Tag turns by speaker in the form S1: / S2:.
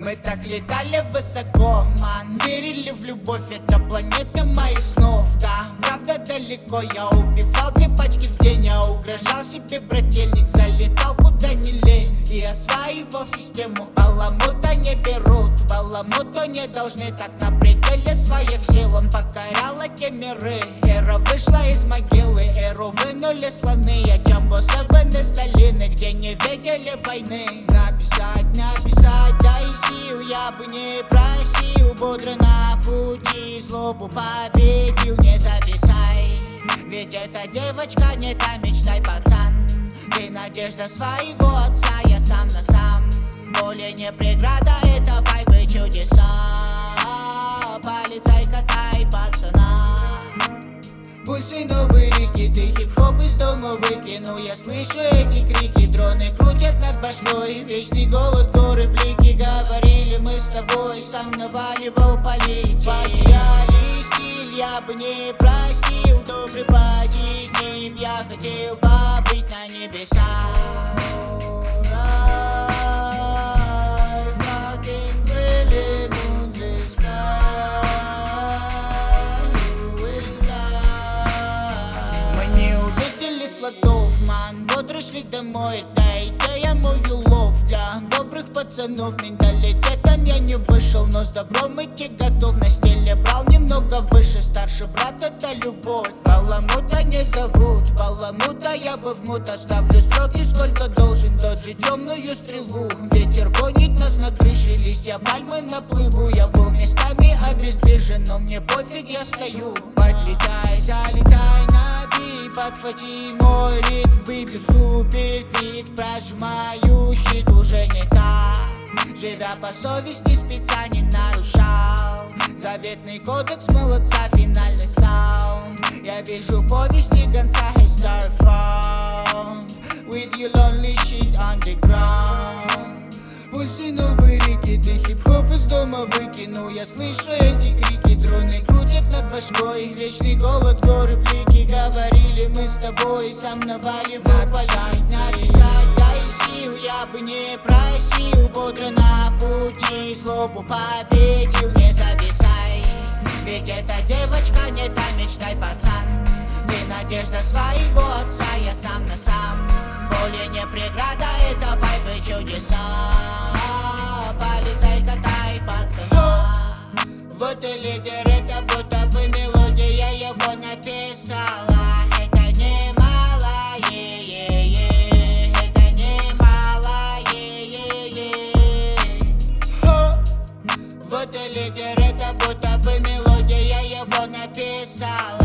S1: Мы так летали высоко, ман. Верили в любовь, это планета моих снов. Да, правда далеко, я убивал 2 пачки в день. Я угрожал себе, брательник, залетал куда не лень. И осваивал систему, баламута не берут. Баламуту не должны так на пределе своих сил. Он покорял эти миры. Эра вышла из могилы, эру вынули слоны. Я Джамбо 7 из долины, где не видели войны. Написать, дай сил, я бы не просил. Бодро на пути, злобу победил, не зависай. Ведь эта девочка не та, мечтай, пацан. Ты надежда своего отца, я сам на сам. Более не преграда, это вайбы чудеса. Полицай, катай пацана. Пульсы, новые реки, ты хип-хоп из дома выкину. Я слышу эти крики, дроны крутят над башкой. Вечный голод, горы, блики, говорили мы с тобой. Сам наваливал политик. Потеряли стиль, я бы не простил. Добрый позитив, я хотел побыть на небесах. Ман, бодро шли домой, это идея мою лов. Для добрых пацанов менталитетом я не вышел, но с добром идти готов. На стиле брал немного выше, старший брат это любовь. Баламута не зовут, баламута я бы в мут. Оставлю строки сколько должен, доджи темную стрелу. Ветер гонит нас на крыше, листья пальмы на плыву. Я был местами обездвижен, но мне пофиг, я стою. Подлетай, залетай на бит, подхвати мой ритм, выбью супер крит. Прожимаю щит, уже не так. Живя по совести, спеца не нарушал. Заветный кодекс молодца, финальный саунд. Я вижу повести гонца, hey start from with your lonely shit on the ground. Пульсы, новые реки, ты хип-хоп из дома выкину. Я слышу эти крики, дроны крутят над башкой. Вечный голод, горы, блики, говорили мы с тобой. Сам наваливал полить. Написать, дай сил, я бы не просил. Бодро на пути, злобу победил, не зависай. Ведь эта девочка не та, мечтай, пацан. Ты надежда своего отца, я сам на сам. Более не преграда, это вайбы чудеса. Полицай, катай пацана. Вот и лидер, это будто бы мелодия его написала. Это немало, это немало, Вот и лидер, это будто бы мелодия его написала.